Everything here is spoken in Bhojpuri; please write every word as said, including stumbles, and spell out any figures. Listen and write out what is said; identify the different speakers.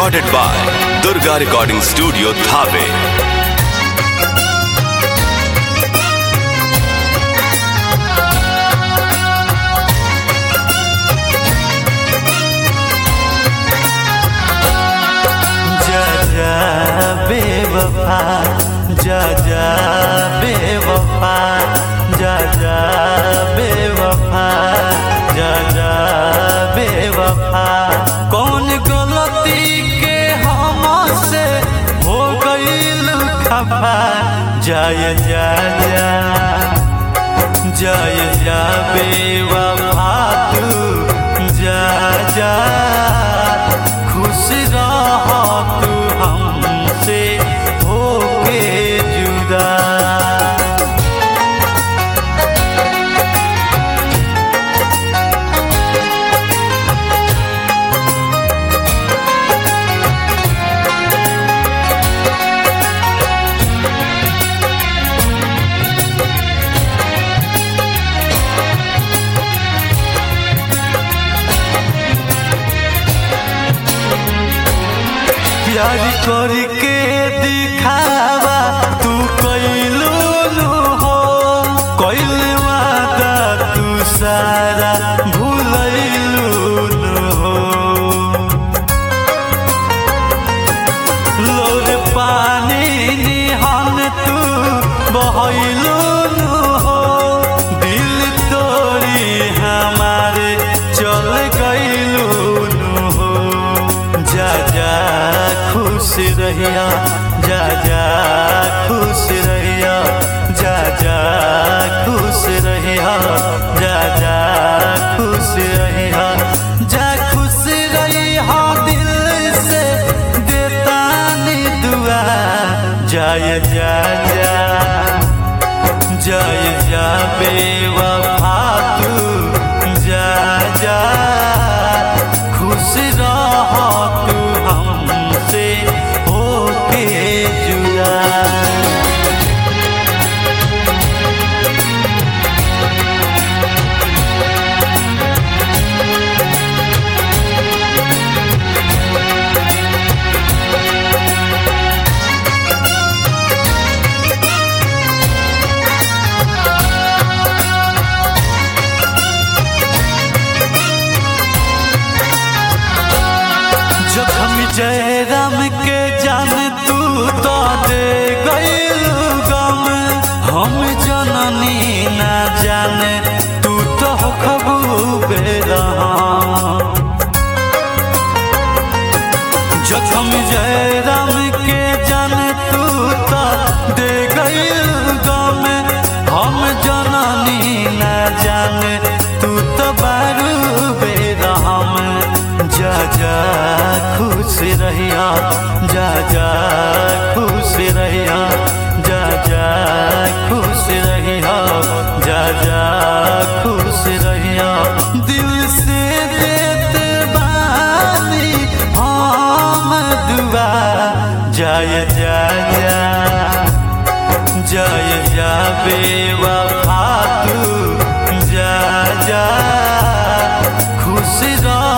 Speaker 1: recorded by Durga Recording Studio, Dhave.
Speaker 2: बेवफा जा जा बेवफा जा जा बेवफा जा जा बेवफा कौन गलती के हमसे हो गईल खफा जाय जा जा जाय जा बेवफा तू जा जा खुश रह तू हमसे होके जुदा। प्यार करके दिखावा तू कैलू हो कैल वादा तू सारा भूलैलू हो लोर पानी निहन तू बहैलू हो दिल तोड़ी हमारे चल गैलू हो जा जा खुश रहिया जा जा खुश रहिया जा जा खुश रहिया जा जा खुश रहिया जा खुश रहिया दिल से देता नी दुआ जाय जा जा जाय जा बेवफा तू जा जा खुश रह तू हमसे होके जुदा। जखम जयराम के जान तू तो दे गइलू गम हम जननी ना जाने तू तो खबूबे रहम। जखम जयराम के जान तू तो दे गइलू गम हम जननी ना जाने तू तो बारूबे रहम। जा जा खुश रहिया जा जा खुश रहिया जा जा खुश रहिया जा जा खुश रहिया दिल से देते बानी हम दुआ जाय जा जा जाय जा बेवफा तू जा जा खुश रह